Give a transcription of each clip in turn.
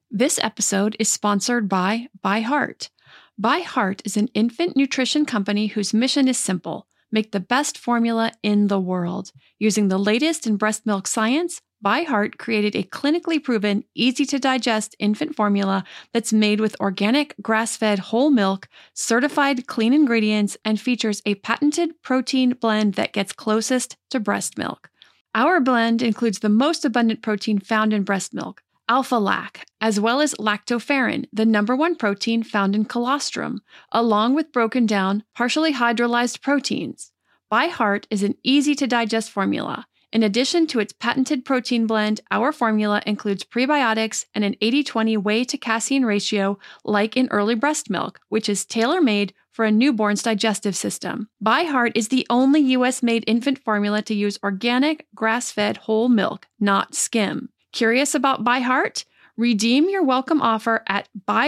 This episode is sponsored by ByHeart. ByHeart is an infant nutrition company whose mission is simple: make the best formula in the world. Using the latest in breast milk science, ByHeart created a clinically proven, easy-to-digest infant formula that's made with organic, grass-fed whole milk, certified clean ingredients, and features a patented protein blend that gets closest to breast milk. Our blend includes the most abundant protein found in breast milk, alpha-lac, as well as lactoferrin, the number one protein found in colostrum, along with broken down, partially hydrolyzed proteins. ByHeart is an easy-to-digest formula. In addition to its patented protein blend, our formula includes prebiotics and an 80-20 whey to casein ratio like in early breast milk, which is tailor-made for a newborn's digestive system. ByHeart is the only U.S.-made infant formula to use organic, grass-fed whole milk, not skim. Curious about ByHeart? Redeem your welcome offer at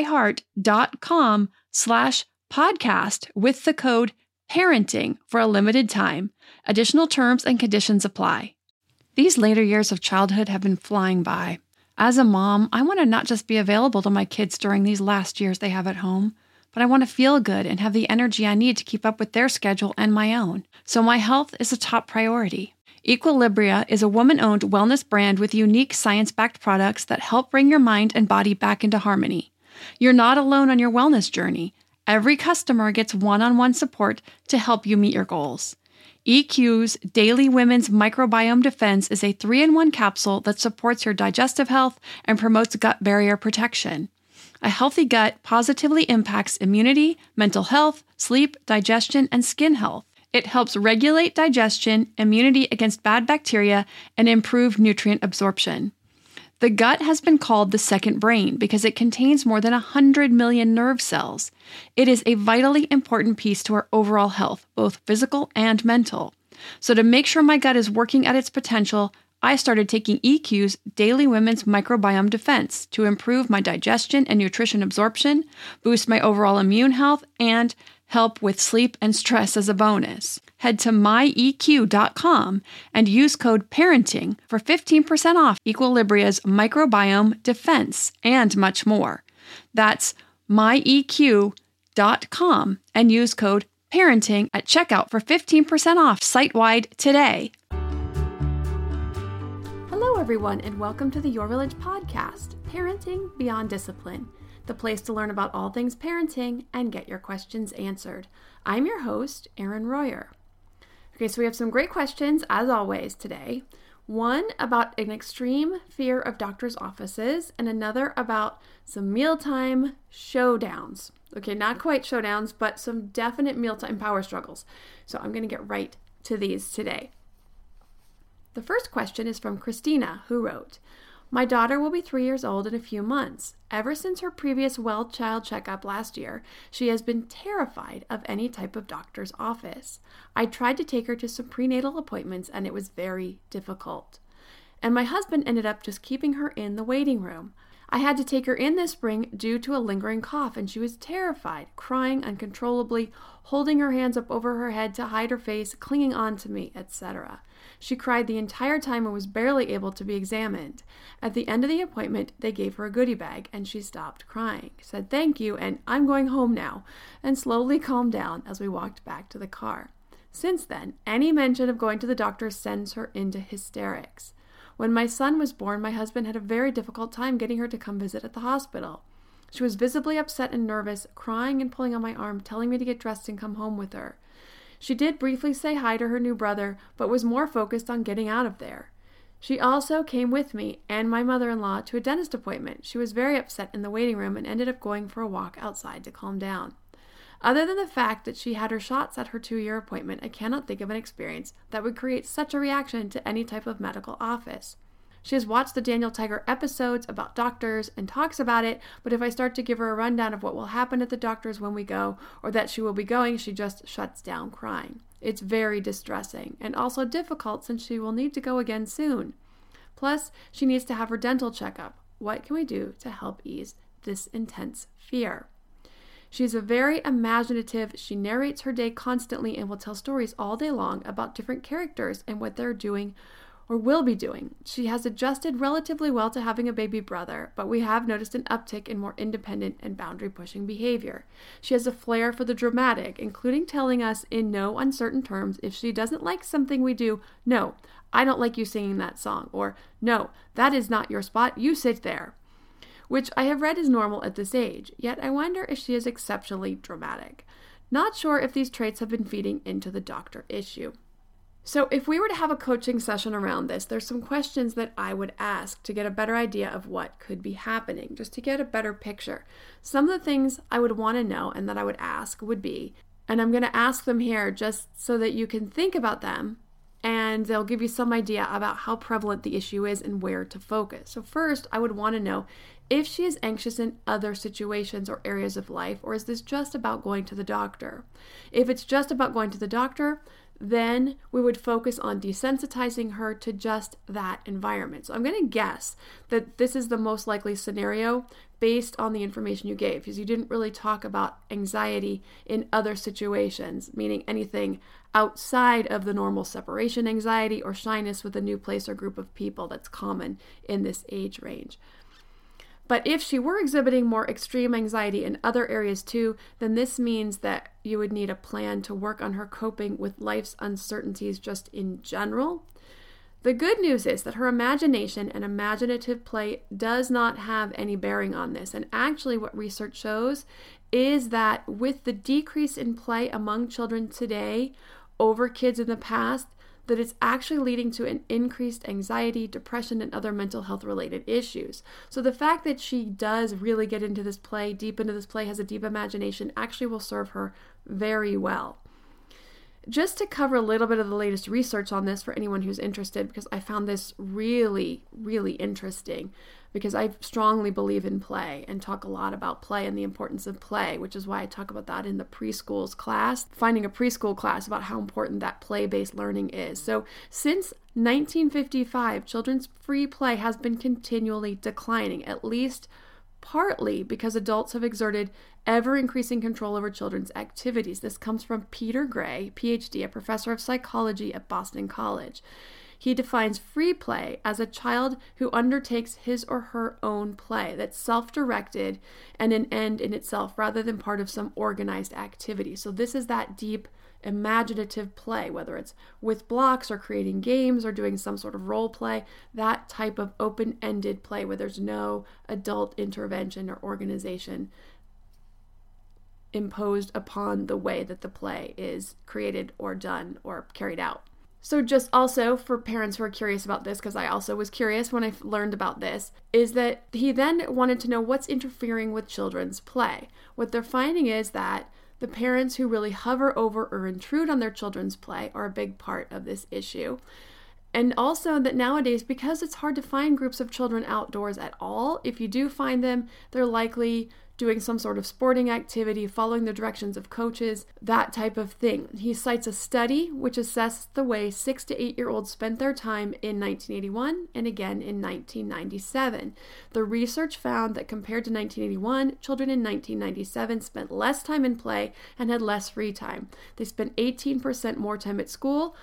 byheart.com/podcast with the code PARENTING for a limited time. Additional terms and conditions apply. These later years of childhood have been flying by. As a mom, I want to not just be available to my kids during these last years they have at home, but I want to feel good and have the energy I need to keep up with their schedule and my own. So my health is a top priority. Equilibria is a woman-owned wellness brand with unique science-backed products that help bring your mind and body back into harmony. You're not alone on your wellness journey. Every customer gets one-on-one support to help you meet your goals. EQ's Daily Women's Microbiome Defense is a 3-in-1 capsule that supports your digestive health and promotes gut barrier protection. A healthy gut positively impacts immunity, mental health, sleep, digestion, and skin health. It helps regulate digestion, immunity against bad bacteria, and improve nutrient absorption. The gut has been called the second brain because it contains more than 100 million nerve cells. It is a vitally important piece to our overall health, both physical and mental. So to make sure my gut is working at its potential, I started taking EQ's Daily Women's Microbiome Defense to improve my digestion and nutrition absorption, boost my overall immune health, and help with sleep and stress as a bonus. Head to myeq.com and use code PARENTING for 15% off Equilibria's Microbiome Defense and much more. That's myeq.com and use code PARENTING at checkout for 15% off site-wide today. Hello, everyone, and welcome to the Your Village podcast, Parenting Beyond Discipline, the place to learn about all things parenting and get your questions answered. I'm your host, Erin Royer. Okay, so we have some great questions, as always, today. One about an extreme fear of doctors' offices, and another about some mealtime showdowns. Okay, not quite showdowns, but some definite mealtime power struggles. So I'm going to get right to these today. The first question is from Christina, who wrote, "My daughter will be 3 years old in a few months. Ever since her previous well child checkup last year, she has been terrified of any type of doctor's office. I tried to take her to some prenatal appointments and it was very difficult. And my husband ended up just keeping her in the waiting room. I had to take her in this spring due to a lingering cough and she was terrified, crying uncontrollably, holding her hands up over her head to hide her face, clinging on to me, etc. She cried the entire time and was barely able to be examined. At the end of the appointment, they gave her a goodie bag and she stopped crying, said thank you and I'm going home now, and slowly calmed down as we walked back to the car. Since then, any mention of going to the doctor sends her into hysterics. When my son was born, my husband had a very difficult time getting her to come visit at the hospital. She was visibly upset and nervous, crying and pulling on my arm, telling me to get dressed and come home with her. She did briefly say hi to her new brother, but was more focused on getting out of there. She also came with me and my mother-in-law to a dentist appointment. She was very upset in the waiting room and ended up going for a walk outside to calm down. Other than the fact that she had her shots at her 2-year appointment, I cannot think of an experience that would create such a reaction to any type of medical office. She has watched the Daniel Tiger episodes about doctors and talks about it, but if I start to give her a rundown of what will happen at the doctor's when we go, or that she will be going, she just shuts down crying. It's very distressing, and also difficult since she will need to go again soon. Plus, she needs to have her dental checkup. What can we do to help ease this intense fear? She's a very imaginative. She narrates her day constantly and will tell stories all day long about different characters and what they're doing or will be doing. She has adjusted relatively well to having a baby brother, but we have noticed an uptick in more independent and boundary-pushing behavior. She has a flair for the dramatic, including telling us in no uncertain terms if she doesn't like something we do, no, I don't like you singing that song, or no, that is not your spot, you sit there, which I have read is normal at this age, yet I wonder if she is exceptionally dramatic. Not sure if these traits have been feeding into the doctor issue. So if we were to have a coaching session around this, there's some questions that I would ask to get a better idea of what could be happening, just to get a better picture. Some of the things I would want to know and that I would ask would be, and I'm going to ask them here just so that you can think about them, and they'll give you some idea about how prevalent the issue is and where to focus. So first, I would want to know if she is anxious in other situations or areas of life, or is this just about going to the doctor? If it's just about going to the doctor, then we would focus on desensitizing her to just that environment. So I'm going to guess that this is the most likely scenario based on the information you gave, because you didn't really talk about anxiety in other situations, meaning anything outside of the normal separation anxiety or shyness with a new place or group of people that's common in this age range. But if she were exhibiting more extreme anxiety in other areas too, then this means that you would need a plan to work on her coping with life's uncertainties just in general. The good news is that her imagination and imaginative play does not have any bearing on this. And actually what research shows is that with the decrease in play among children today over kids in the past, that it's actually leading to an increased anxiety, depression, and other mental health related issues. So the fact that she does really get into this play, deep into this play, has a deep imagination, actually will serve her very well. Just to cover a little bit of the latest research on this for anyone who's interested, because I found this really, really interesting, because I strongly believe in play and talk a lot about play and the importance of play, which is why I talk about that in the preschools class, finding a preschool class about how important that play-based learning is. So since 1955, children's free play has been continually declining, at least partly because adults have exerted ever-increasing control over children's activities. This comes from Peter Gray, PhD, a professor of psychology at Boston College. He defines free play as a child who undertakes his or her own play that's self-directed and an end in itself rather than part of some organized activity. So this is that deep imaginative play, whether it's with blocks or creating games or doing some sort of role play, that type of open-ended play where there's no adult intervention or organization imposed upon the way that the play is created or done or carried out. So just also for parents who are curious about this, because I also was curious when I learned about this, is that he then wanted to know what's interfering with children's play. What they're finding is that the parents who really hover over or intrude on their children's play are a big part of this issue. And also that nowadays, because it's hard to find groups of children outdoors at all, if you do find them, they're likely doing some sort of sporting activity, following the directions of coaches, that type of thing. He cites a study which assessed the way 6 to 8-year-olds spent their time in 1981 and again in 1997. The research found that compared to 1981, children in 1997 spent less time in play and had less free time. They spent 18% more time at school,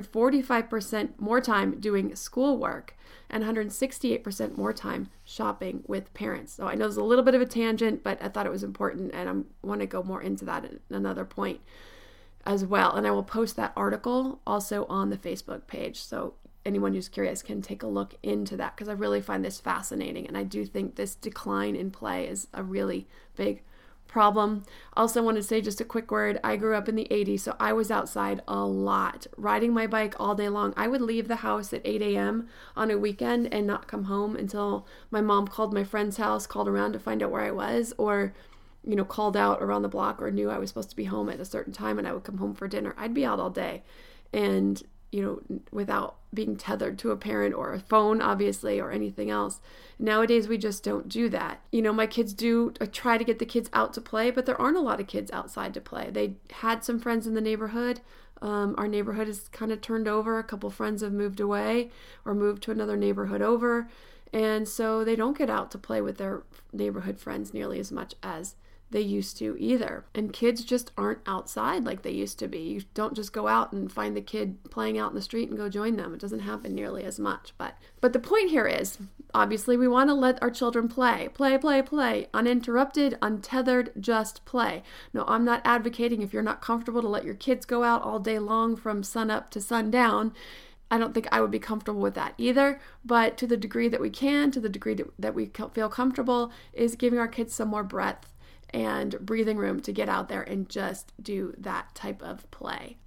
145% more time doing schoolwork, and 168% more time shopping with parents. So I know it's a little bit of a tangent, but I thought it was important, and I want to go more into that at another point as well. And I will post that article also on the Facebook page, so anyone who's curious can take a look into that, because I really find this fascinating, and I do think this decline in play is a really big problem. Also want to say just a quick word. I grew up in the 80s, so I was outside a lot, riding my bike all day long. I would leave the house at 8 a.m. on a weekend and not come home until my mom called my friend's house, called around to find out where I was, or called out around the block, or knew I was supposed to be home at a certain time and I would come home for dinner. I'd be out all day and without being tethered to a parent or a phone, obviously, or anything else. Nowadays, we just don't do that. My kids do try to get the kids out to play, but there aren't a lot of kids outside to play. They had some friends in the neighborhood. Our neighborhood is kind of turned over. A couple friends have moved away or moved to another neighborhood over. And so they don't get out to play with their neighborhood friends nearly as much as they used to either. And kids just aren't outside like they used to be. You don't just go out and find the kid playing out in the street and go join them. It doesn't happen nearly as much. But the point here is, obviously, we want to let our children play, uninterrupted, untethered, just play. No, I'm not advocating if you're not comfortable to let your kids go out all day long from sun up to sundown. I don't think I would be comfortable with that either, but to the degree that we can, to the degree that we feel comfortable, is giving our kids some more breadth and breathing room to get out there and just do that type of play.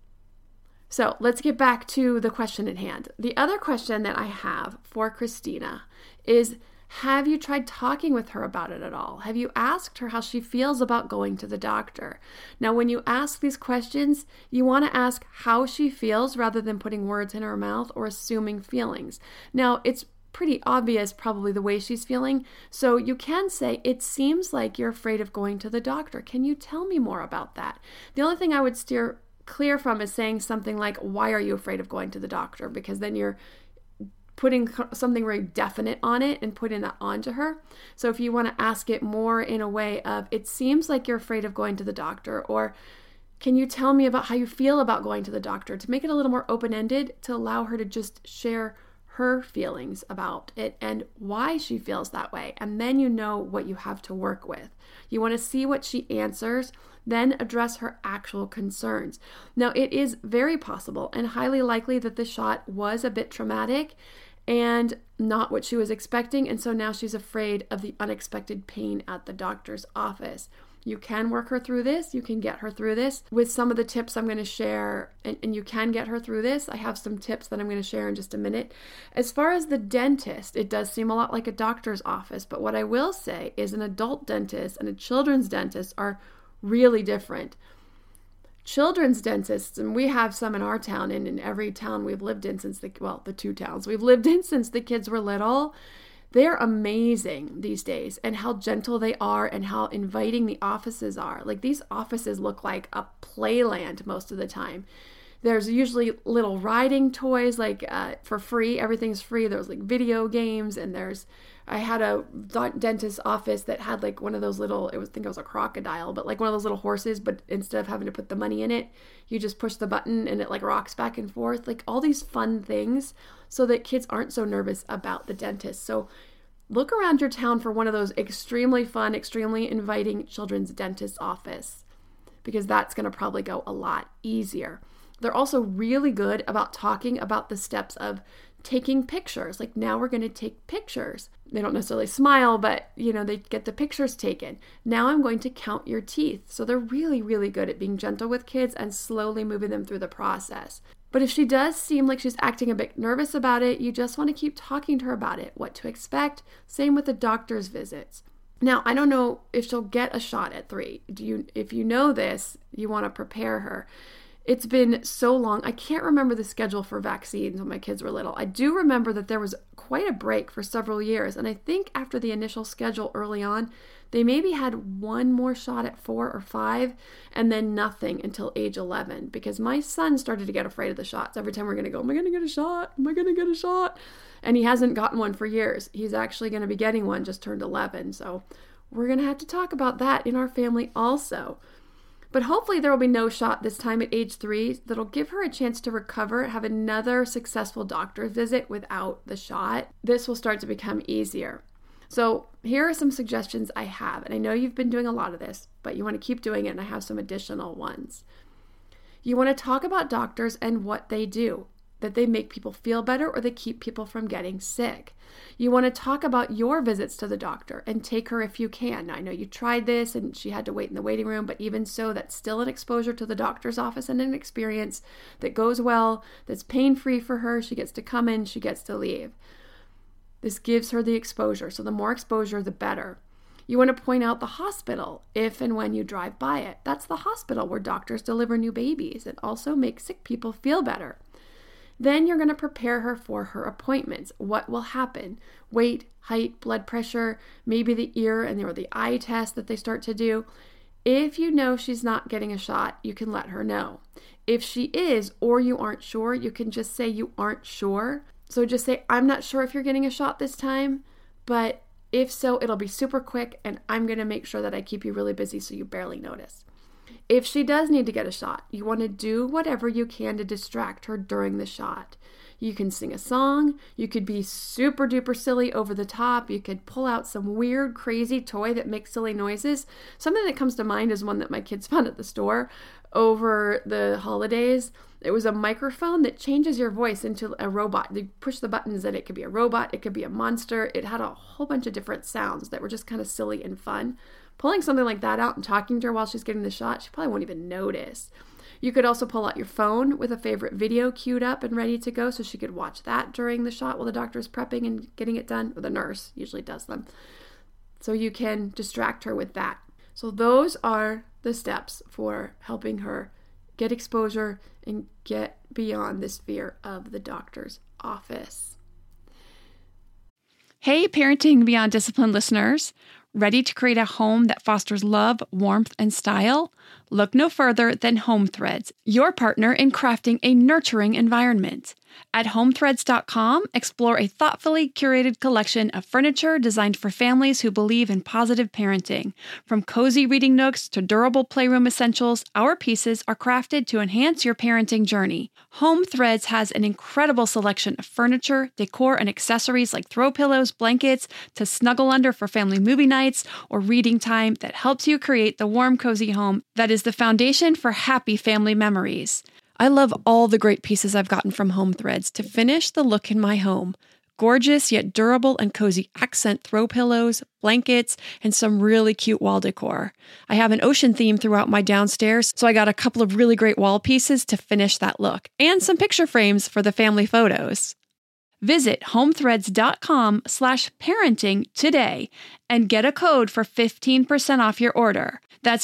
So let's get back to the question at hand. The other question that I have for Christina is, have you tried talking with her about it at all? Have you asked her how she feels about going to the doctor? Now, when you ask these questions, you want to ask how she feels rather than putting words in her mouth or assuming feelings. Now, it's pretty obvious probably the way she's feeling. So you can say, it seems like you're afraid of going to the doctor. Can you tell me more about that? The only thing I would steer clear from is saying something like, why are you afraid of going to the doctor? Because then you're putting something very definite on it and putting that onto her. So if you want to ask it more in a way of, it seems like you're afraid of going to the doctor, or can you tell me about how you feel about going to the doctor, to make it a little more open-ended, to allow her to just share her feelings about it and why she feels that way. And then you know what you have to work with. You want to see what she answers, then address her actual concerns. Now, it is very possible and highly likely that the shot was a bit traumatic and not what she was expecting. And so now she's afraid of the unexpected pain at the doctor's office. You can work her through this. You can get her through this with some of the tips I'm going to share, and you can get her through this. I have some tips that I'm going to share in just a minute. As far as the dentist, it does seem a lot like a doctor's office, but what I will say is an adult dentist and a children's dentist are really different. Children's dentists, and we have some in our town and in every town we've lived in since the 2 towns we've lived in since the kids were little, they're amazing these days, and how gentle they are and how inviting the offices are. Like, these offices look like a playland most of the time. There's usually little riding toys, like for free. Everything's free. There's like video games, and I had a dentist's office that had like one of those little, I think it was a crocodile, but like one of those little horses, but instead of having to put the money in it, you just push the button and it like rocks back and forth. Like all these fun things so that kids aren't so nervous about the dentist. So look around your town for one of those extremely fun, extremely inviting children's dentist office, because that's going to probably go a lot easier. They're also really good about talking about the steps of taking pictures. Like, now we're going to take pictures. They don't necessarily smile, but they get the pictures taken. Now I'm going to count your teeth. So they're really, really good at being gentle with kids and slowly moving them through the process. But if she does seem like she's acting a bit nervous about it, you just want to keep talking to her about it, what to expect. Same with the doctor's visits. Now, I don't know if she'll get a shot at 3. If you know this, you want to prepare her. It's been so long. I can't remember the schedule for vaccines when my kids were little. I do remember that there was quite a break for several years. And I think after the initial schedule early on, they maybe had one more shot at 4 or 5 and then nothing until age 11, because my son started to get afraid of the shots. Every time we're going to go, am I going to get a shot? Am I going to get a shot? And he hasn't gotten one for years. He's actually going to be getting one, just turned 11. So we're going to have to talk about that in our family also. But hopefully there will be no shot this time at age 3 that'll give her a chance to recover, have another successful doctor's visit without the shot. This will start to become easier. So here are some suggestions I have. And I know you've been doing a lot of this, but you want to keep doing it, and I have some additional ones. You want to talk about doctors and what they do, that they make people feel better or they keep people from getting sick. You want to talk about your visits to the doctor and take her if you can. Now, I know you tried this and she had to wait in the waiting room, but even so, that's still an exposure to the doctor's office and an experience that goes well, that's pain-free for her. She gets to come in, she gets to leave. This gives her the exposure. So the more exposure, the better. You want to point out the hospital if and when you drive by it. That's the hospital where doctors deliver new babies and also make sick people feel better. Then you're going to prepare her for her appointments. What will happen? Weight, height, blood pressure, maybe the ear or the eye test that they start to do. If you know she's not getting a shot, you can let her know. If she is, or you aren't sure, you can just say you aren't sure. So just say, I'm not sure if you're getting a shot this time, but If so, it'll be super quick, and I'm going to make sure that I keep you really busy so you barely notice. If she does need to get a shot, you want to do whatever you can to distract her during the shot. You can sing a song, you could be super duper silly over the top, you could pull out some weird, crazy toy that makes silly noises. Something that comes to mind is one that my kids found at the store over the holidays. It was a microphone that changes your voice into a robot. You push the buttons and it could be a robot, it could be a monster. It had a whole bunch of different sounds that were just kind of silly and fun. Pulling something like that out and talking to her while she's getting the shot, she probably won't even notice. You could also pull out your phone with a favorite video queued up and ready to go so she could watch that during the shot while the doctor's prepping and getting it done, or the nurse usually does them. So you can distract her with that. So those are the steps for helping her get exposure and get beyond this fear of the doctor's office. Hey, Parenting Beyond Discipline listeners. Ready to create a home that fosters love, warmth, and style? Look no further than Home Threads, your partner in crafting a nurturing environment. At HomeThreads.com, explore a thoughtfully curated collection of furniture designed for families who believe in positive parenting. From cozy reading nooks to durable playroom essentials, our pieces are crafted to enhance your parenting journey. Home Threads has an incredible selection of furniture, decor, and accessories like throw pillows, blankets, to snuggle under for family movie nights or reading time that helps you create the warm, cozy home that is the foundation for happy family memories. I love all the great pieces I've gotten from Home Threads to finish the look in my home. Gorgeous yet durable and cozy accent throw pillows, blankets, and some really cute wall decor. I have an ocean theme throughout my downstairs, so I got a couple of really great wall pieces to finish that look, and some picture frames for the family photos. Visit homethreads.com/parenting today and get a code for 15% off your order. That's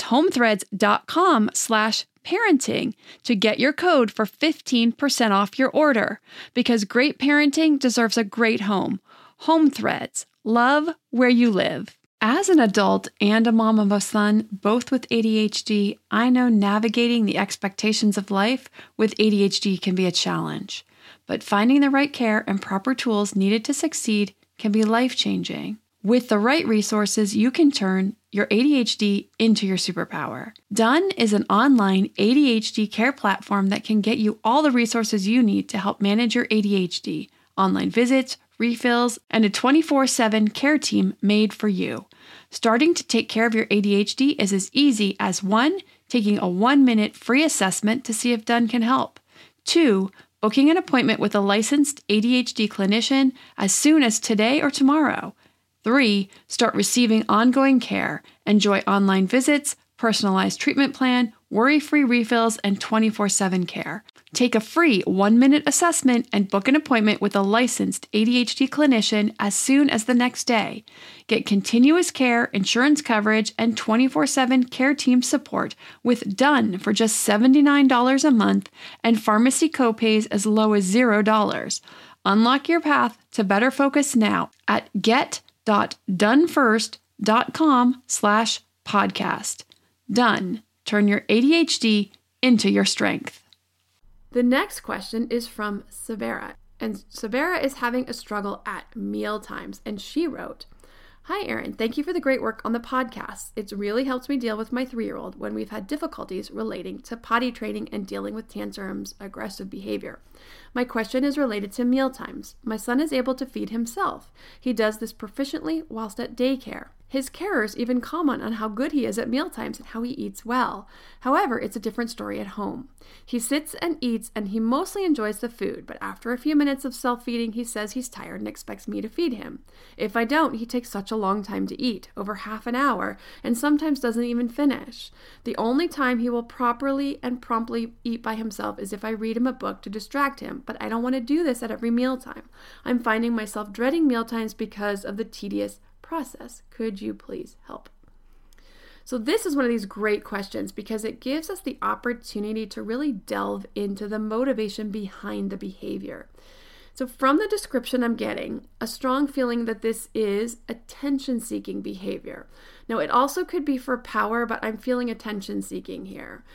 homethreads.com/parenting to get your code for 15% off your order, because great parenting deserves a great home. Home Threads. Love where you live. As an adult and a mom of a son, both with ADHD, I know navigating the expectations of life with ADHD can be a challenge. But finding the right care and proper tools needed to succeed can be life-changing. With the right resources, you can turn your ADHD into your superpower. Done is an online ADHD care platform that can get you all the resources you need to help manage your ADHD, online visits, refills, and a 24/7 care team made for you. Starting to take care of your ADHD is as easy as 1, taking a 1-minute free assessment to see if Done can help. 2, booking an appointment with a licensed ADHD clinician as soon as today or tomorrow. 3, start receiving ongoing care. Enjoy online visits, personalized treatment plan, worry-free refills, and 24/7 care. Take a free 1-minute assessment and book an appointment with a licensed ADHD clinician as soon as the next day. Get continuous care, insurance coverage, and 24/7 care team support with Done for just $79 a month and pharmacy copays as low as $0. Unlock your path to better focus now at get.donefirst.com/podcast. Done. Turn your ADHD into your strength. The next question is from Sabera, and Sabera is having a struggle at meal times, and she wrote, "Hi, Erin. Thank you for the great work on the podcast. It's really helped me deal with my 3-year-old when we've had difficulties relating to potty training and dealing with tantrums, aggressive behavior. My question is related to meal times. My son is able to feed himself. He does this proficiently whilst at daycare. His carers even comment on how good he is at mealtimes and how he eats well. However, it's a different story at home. He sits and eats, and he mostly enjoys the food, but after a few minutes of self-feeding, he says he's tired and expects me to feed him. If I don't, he takes such a long time to eat, over half an hour, and sometimes doesn't even finish. The only time he will properly and promptly eat by himself is if I read him a book to distract him, but I don't want to do this at every mealtime. I'm finding myself dreading mealtimes because of the tedious process. Could you please help?" So this is one of these great questions because it gives us the opportunity to really delve into the motivation behind the behavior. So from the description I'm getting, a strong feeling that this is attention-seeking behavior. Now, it also could be for power, but I'm feeling attention-seeking here.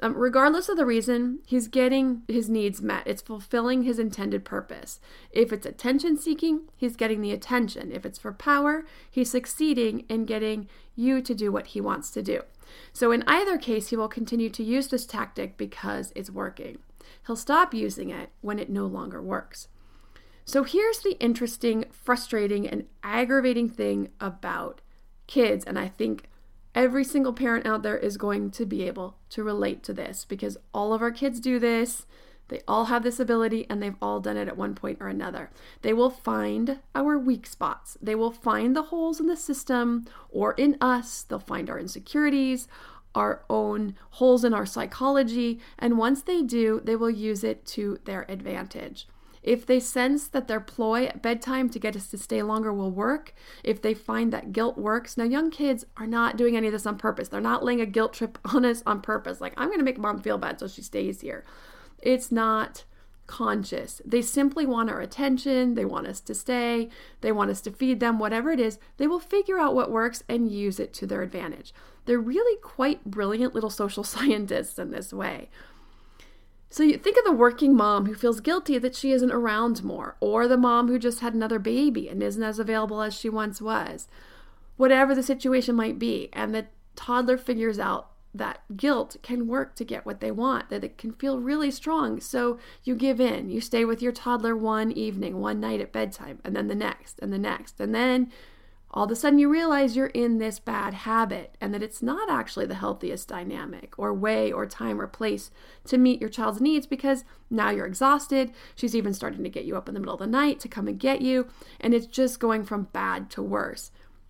Regardless of the reason, he's getting his needs met. It's fulfilling his intended purpose. If it's attention seeking, he's getting the attention. If it's for power, he's succeeding in getting you to do what he wants to do. So in either case, he will continue to use this tactic because it's working. He'll stop using it when it no longer works. So here's the interesting, frustrating, and aggravating thing about kids, and I think every single parent out there is going to be able to relate to this because all of our kids do this. They all have this ability and they've all done it at one point or another. They will find our weak spots. They will find the holes in the system or in us. They'll find our insecurities, our own holes in our psychology. And once they do, they will use it to their advantage. If they sense that their ploy at bedtime to get us to stay longer will work, if they find that guilt works. Now, young kids are not doing any of this on purpose. They're not laying a guilt trip on us on purpose. Like, I'm going to make mom feel bad so she stays here. It's not conscious. They simply want our attention. They want us to stay. They want us to feed them, whatever it is. They will figure out what works and use it to their advantage. They're really quite brilliant little social scientists in this way. So you think of the working mom who feels guilty that she isn't around more, or the mom who just had another baby and isn't as available as she once was, whatever the situation might be. And the toddler figures out that guilt can work to get what they want, that it can feel really strong. So you give in, you stay with your toddler one evening, one night at bedtime, and then the next, and the next. And then all of a sudden you realize you're in this bad habit and that it's not actually the healthiest dynamic or way or time or place to meet your child's needs because now you're exhausted. She's even starting to get you up in the middle of the night to come and get you, and it's just going from bad to worse.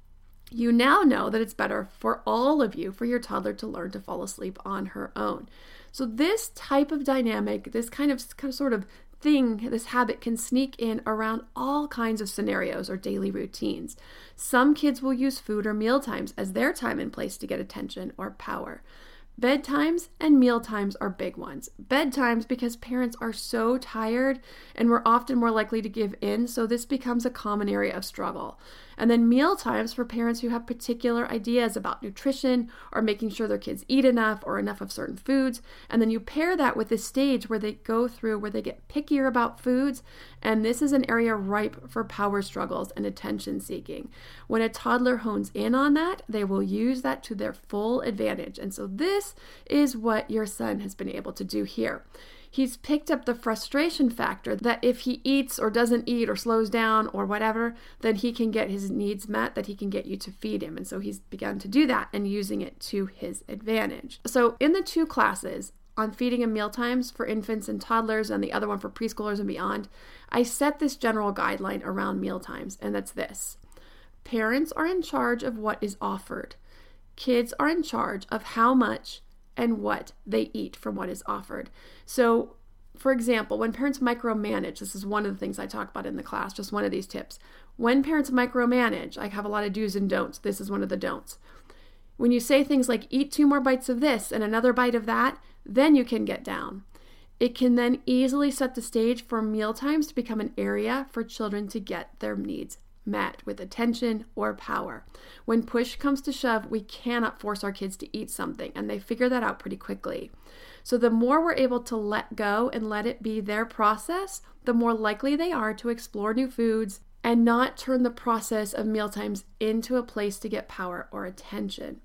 You now know that it's better for all of you for your toddler to learn to fall asleep on her own. So this type of dynamic, this kind of sort of thing, this habit can sneak in around all kinds of scenarios or daily routines. Some kids will use food or meal times as their time and place to get attention or power. Bedtimes and meal times are big ones. Bedtimes because parents are so tired and we're often more likely to give in, so this becomes a common area of struggle. And then meal times for parents who have particular ideas about nutrition or making sure their kids eat enough or enough of certain foods. And then you pair that with this stage where they go through, where they get pickier about foods. And this is an area ripe for power struggles and attention seeking. When a toddler hones in on that, they will use that to their full advantage. And so this is what your son has been able to do here. He's picked up the frustration factor that if he eats or doesn't eat or slows down or whatever, then he can get his needs met, that he can get you to feed him. And so he's begun to do that and using it to his advantage. So in the two classes on feeding and meal times for infants and toddlers and the other one for preschoolers and beyond, I set this general guideline around meal times, and that's this. Parents are in charge of what is offered. Kids are in charge of how much and what they eat from what is offered. So, for example, when parents micromanage, this is one of the things I talk about in the class, just one of these tips. When parents micromanage, I have a lot of do's and don'ts. This is one of the don'ts. When you say things like, eat 2 more bites of this and another bite of that, then you can get down. It can then easily set the stage for meal times to become an area for children to get their needs met with attention or power. When push comes to shove, we cannot force our kids to eat something, and they figure that out pretty quickly. So the more we're able to let go and let it be their process, the more likely they are to explore new foods and not turn the process of mealtimes into a place to get power or attention.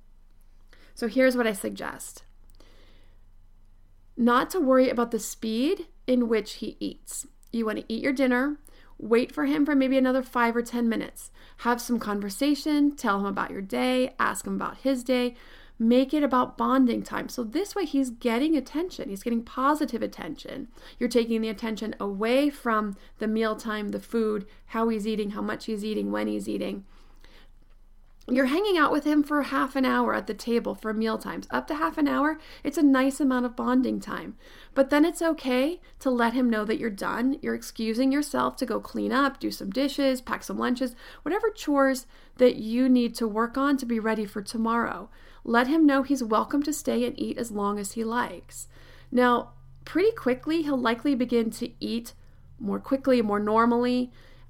So here's what I suggest. Not to worry about the speed in which he eats. You want to eat your dinner. Wait for him for maybe another 5 or 10 minutes. Have some conversation, tell him about your day, ask him about his day. Make it about bonding time. So this way he's getting attention. He's getting positive attention. You're taking the attention away from the mealtime, the food, how he's eating, how much he's eating, when he's eating. You're hanging out with him for half an hour at the table for meal times. Up to half an hour, it's a nice amount of bonding time. But then it's okay to let him know that you're done. You're excusing yourself to go clean up, do some dishes, pack some lunches, whatever chores that you need to work on to be ready for tomorrow. Let him know he's welcome to stay and eat as long as he likes. Now, pretty quickly, he'll likely begin to eat more quickly, more normally.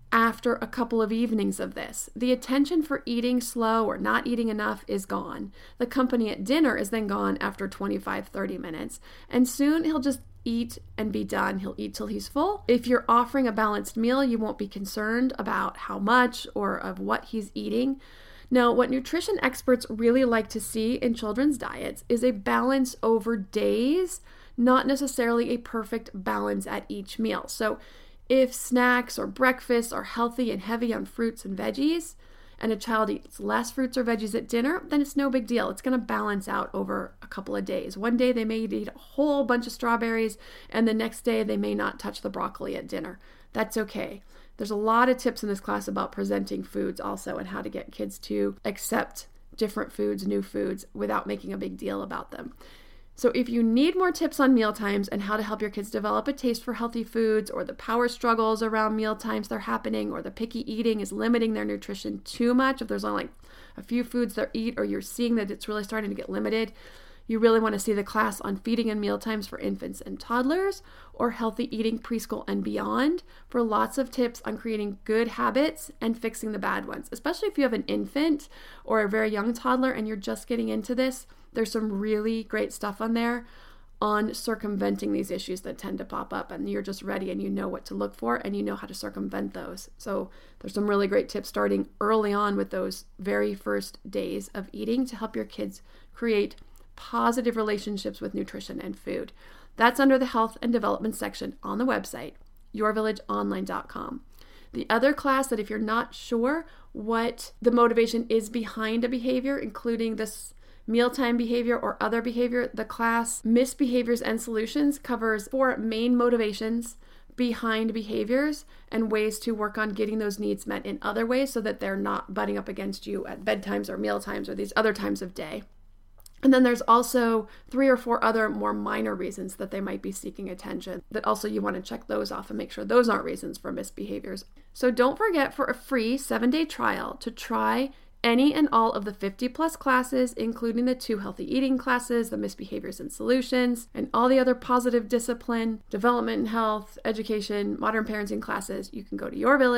after a couple of evenings of this. The attention for eating slow or not eating enough is gone. The company at dinner is then gone after 25-30 minutes, and soon he'll just eat and be done. He'll eat till he's full. If you're offering a balanced meal, you won't be concerned about how much or of what he's eating. Now, what nutrition experts really like to see in children's diets is a balance over days, not necessarily a perfect balance at each meal. So if snacks or breakfasts are healthy and heavy on fruits and veggies, and a child eats less fruits or veggies at dinner, then it's no big deal. It's going to balance out over a couple of days. One day they may eat a whole bunch of strawberries, and the next day they may not touch the broccoli at dinner. That's okay. There's a lot of tips in this class about presenting foods also, and how to get kids to accept different foods, new foods, without making a big deal about them. So if you need more tips on meal times and how to help your kids develop a taste for healthy foods, or the power struggles around meal times they're happening, or the picky eating is limiting their nutrition too much, if there's only like a few foods they eat, or you're seeing that it's really starting to get limited, you really want to see the class on feeding and meal times for infants and toddlers, or healthy eating preschool and beyond, for lots of tips on creating good habits and fixing the bad ones. Especially if you have an infant or a very young toddler and you're just getting into this, there's some really great stuff on there on circumventing these issues that tend to pop up, and you're just ready and you know what to look for and you know how to circumvent those. So there's some really great tips starting early on with those very first days of eating to help your kids create positive relationships with nutrition and food. That's under the health and development section on the website, yourvillageonline.com. The other class that if you're not sure what the motivation is behind a behavior, including this mealtime behavior or other behavior, the class Misbehaviors and Solutions covers 4 main motivations behind behaviors and ways to work on getting those needs met in other ways so that they're not butting up against you at bedtimes or meal times or these other times of day. And then there's also 3 or 4 other more minor reasons that they might be seeking attention that also you want to check those off and make sure those aren't reasons for misbehaviors. So don't forget, for a free 7-day trial to try any and all of the 50 plus classes, including the 2 healthy eating classes, the Misbehaviors and Solutions, and all the other positive discipline, development and health, education, modern parenting classes, you can go to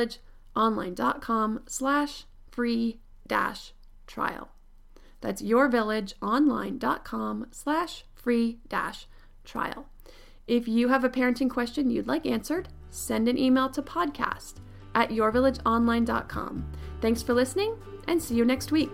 yourvillageonline.com/free-trial. That's yourvillageonline.com/free-trial. If you have a parenting question you'd like answered, send an email to podcast@yourvillageonline.com. Thanks for listening, and see you next week.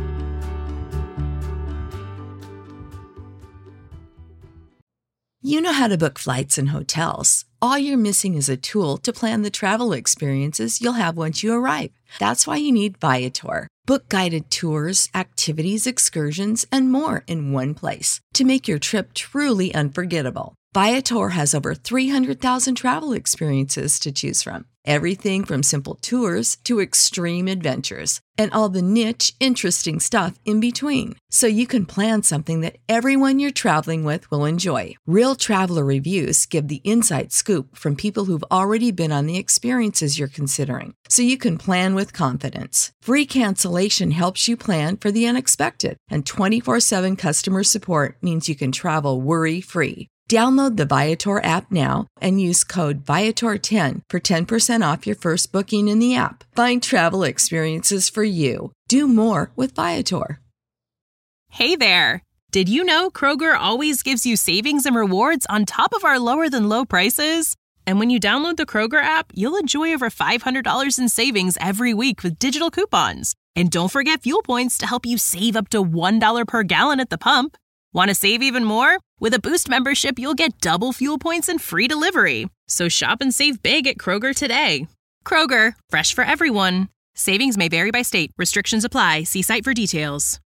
You know how to book flights and hotels. All you're missing is a tool to plan the travel experiences you'll have once you arrive. That's why you need Viator. Book guided tours, activities, excursions, and more in one place to make your trip truly unforgettable. Viator has over 300,000 travel experiences to choose from. Everything from simple tours to extreme adventures and all the niche, interesting stuff in between. So you can plan something that everyone you're traveling with will enjoy. Real traveler reviews give the inside scoop from people who've already been on the experiences you're considering. So you can plan with confidence. Free cancellation helps you plan for the unexpected. And 24/7 customer support means you can travel worry-free. Download the Viator app now and use code Viator10 for 10% off your first booking in the app. Find travel experiences for you. Do more with Viator. Hey there! Did you know Kroger always gives you savings and rewards on top of our lower than low prices? And when you download the Kroger app, you'll enjoy over $500 in savings every week with digital coupons. And don't forget fuel points to help you save up to $1 per gallon at the pump. Want to save even more? With a Boost membership, you'll get double fuel points and free delivery. So shop and save big at Kroger today. Kroger, fresh for everyone. Savings may vary by state. Restrictions apply. See site for details.